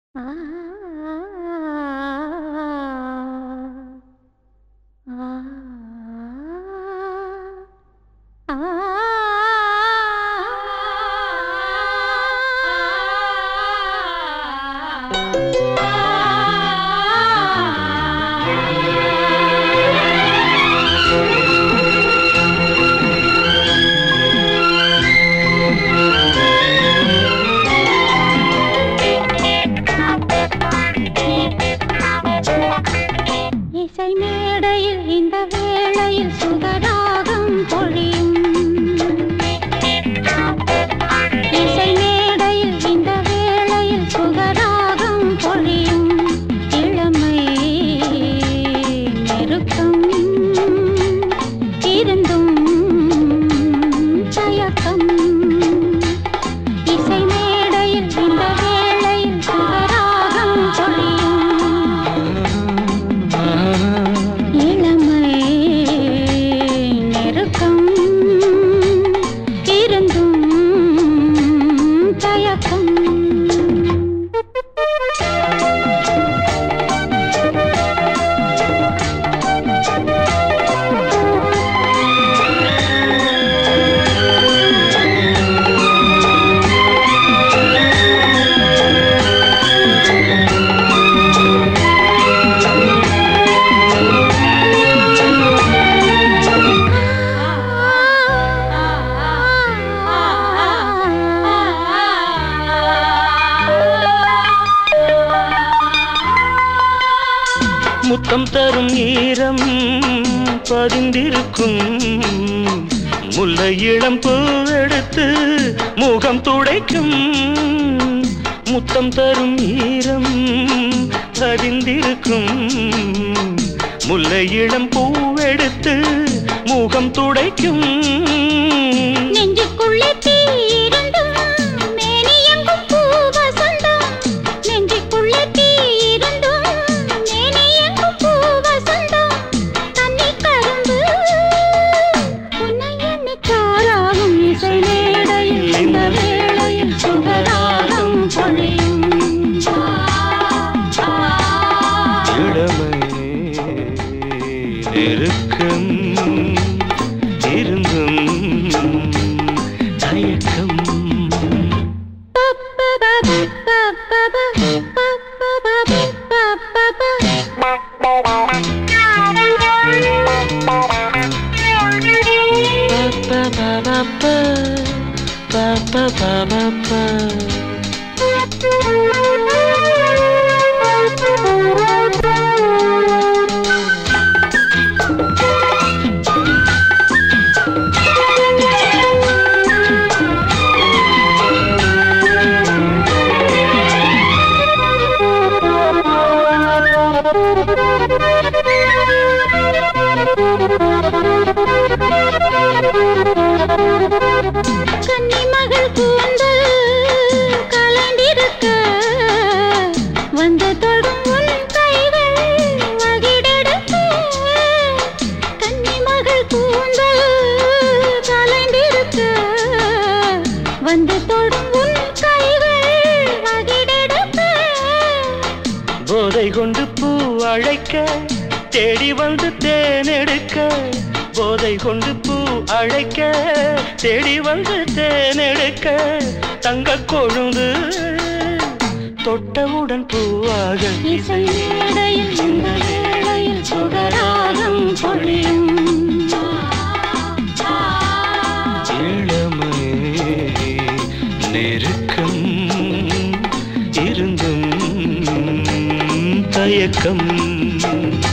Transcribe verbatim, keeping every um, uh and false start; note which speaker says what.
Speaker 1: ஆ ஆ இசை மேடையில் இந்த வேளையில் சுகராகம் பொழியும். இசை மேடையில் இந்த வேளையில் சுகராகம் பொழியும். இளமை நெருக்கம் இருந்தும் தயக்கம். இசை மேடையில் இந்த வேளையில் சுகராகம் பொழியும்.
Speaker 2: முத்தம் தரும் ஈரம் பதிந்திருக்கும். முல்லை இளம் பூவெடுத்து முகம் துடைக்கும். முத்தம் தரும் ஈரம் பதிந்திருக்கும். முல்லை இளம் பூவெடுத்து முகம் துடைக்கும்.
Speaker 1: நெஞ்சுக்குள்ளே தீரண்டும் மேனி எங்கும் பூ வசந்தம். நெஞ்சுக்குள்ளே தீரண்டும் மேனி எங்கும் பூ வசந்தம். தண்ணி கரும்பு உன்னை எண்ணி காராகும். இசை மேடையில் இந்த வேளையில் சுகராகம் பொழியும்.
Speaker 2: இளமை நெருக்கம் இருந்தும் தயக்கம்.
Speaker 1: கன்னி மகள் கூந்தல் கலண்டிருக்க வந்து தொடும் உன் கைகள் வகிடெடுக்க. கன்னி மகள் கூந்தல் கலண்டிருக்க வந்து தொடும் உன் கைகள் வகிடெடுக்க.
Speaker 2: போதை கொண்டு பூ அழைக்க தேடி வந்து தேனெடுக்க. போதை கொண்டு பூ அழைக்க தேடி வந்து தேனெடுக்க. தங்க கொழுந்து தொட்டவுடன் பூவாக.
Speaker 1: இசை மேடையில் இந்த வேளையில் சுகராகம் பொழியும்.
Speaker 2: இளமை நெருக்கம் இருந்தும் தயக்கம்.